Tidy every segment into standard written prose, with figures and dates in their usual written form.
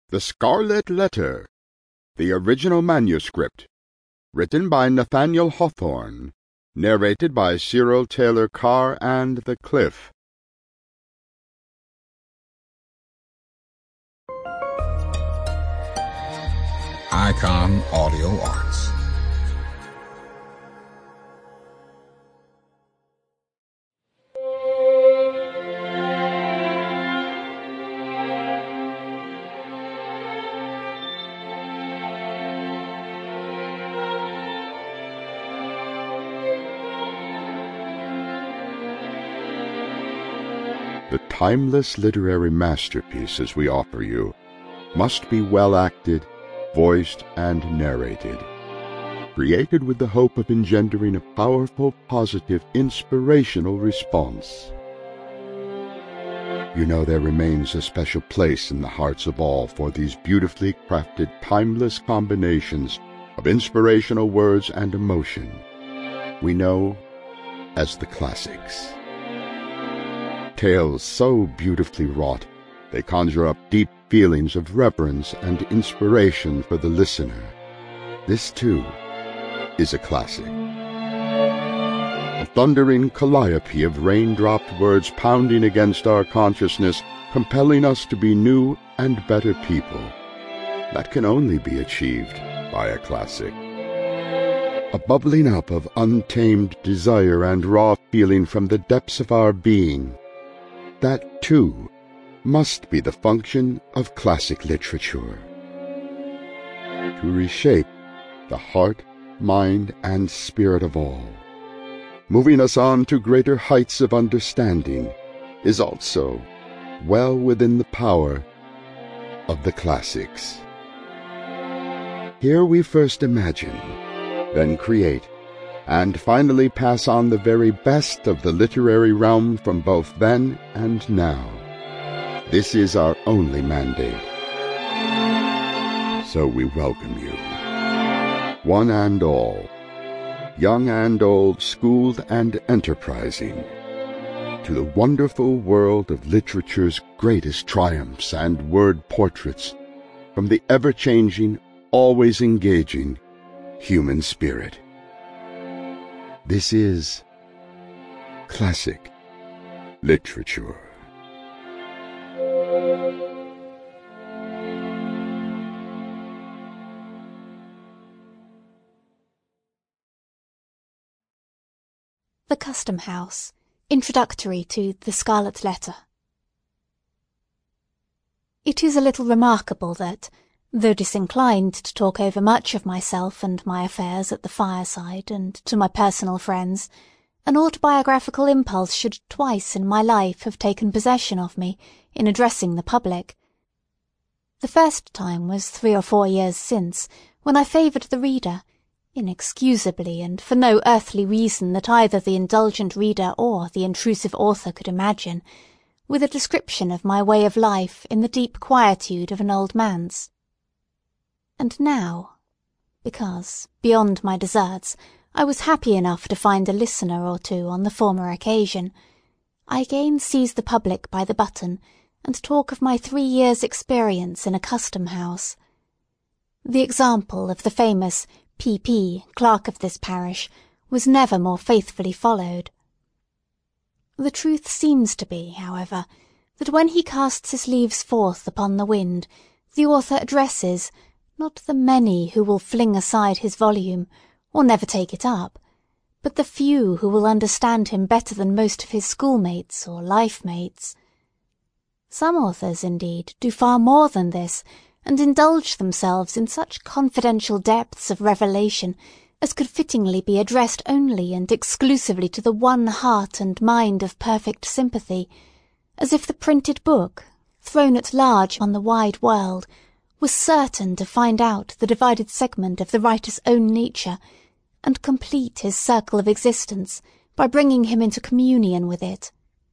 The Scarlet Letter, the original manuscript, written by Nathaniel Hawthorne, narrated by Cyril Taylor Carr and The Cliff. Icon Audio Arts. The timeless literary masterpieces we offer you must be well acted, voiced, and narrated, created with the hope of engendering a powerful, positive, inspirational response. You know there remains a special place in the hearts of all for these beautifully crafted, timeless combinations of inspirational words and emotion we know as the classics. Tales so beautifully wrought, they conjure up deep feelings of reverence and inspiration for the listener. This, too, is a classic. A thundering calliope of rain-dropped words pounding against our consciousness, compelling us to be new and better people. That can only be achieved by a classic. A bubbling up of untamed desire and raw feeling from the depths of our being. That, too, must be the function of classic literature. To reshape the heart, mind, and spirit of all, moving us on to greater heights of understanding, is also well within the power of the classics. Here we first imagine, then create, and finally pass on the very best of the literary realm from both then and now. This is our only mandate. So we welcome you, one and all, young and old, schooled and enterprising, to the wonderful world of literature's greatest triumphs and word portraits from the ever-changing, always engaging human spirit. This is classic literature. The Custom House. Introductory to The Scarlet Letter. It is a little remarkable that, though disinclined to talk over much of myself and my affairs at the fireside and to my personal friends, an autobiographical impulse should twice in my life have taken possession of me in addressing the public. The first time was 3 or 4 years since, when I favoured the reader, inexcusably and for no earthly reason that either the indulgent reader or the intrusive author could imagine, with a description of my way of life in the deep quietude of an old manse. And now, because, beyond my deserts, I was happy enough to find a listener or two on the former occasion, I again seize the public by the button and talk of my 3 years' experience in a custom house. The example of the famous P.P., clerk of this parish, was never more faithfully followed. The truth seems to be, however, that when he casts his leaves forth upon the wind, the author addresses, not the many who will fling aside his volume, or never take it up, but the few who will understand him better than most of his schoolmates or life-mates. Some authors, indeed, do far more than this, and indulge themselves in such confidential depths of revelation as could fittingly be addressed only and exclusively to the one heart and mind of perfect sympathy, as if the printed book, thrown at large on the wide world, was certain to find out the divided segment of the writer's own nature, and complete his circle of existence by bringing him into communion with it.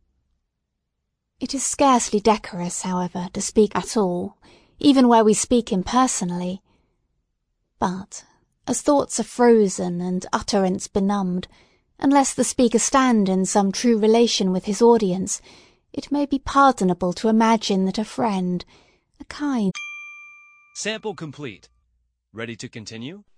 It is scarcely decorous, however, to speak at all, even where we speak impersonally. But, as thoughts are frozen and utterance benumbed, unless the speaker stand in some true relation with his audience, it may be pardonable to imagine that a friend, a kind Sample complete. Ready to continue?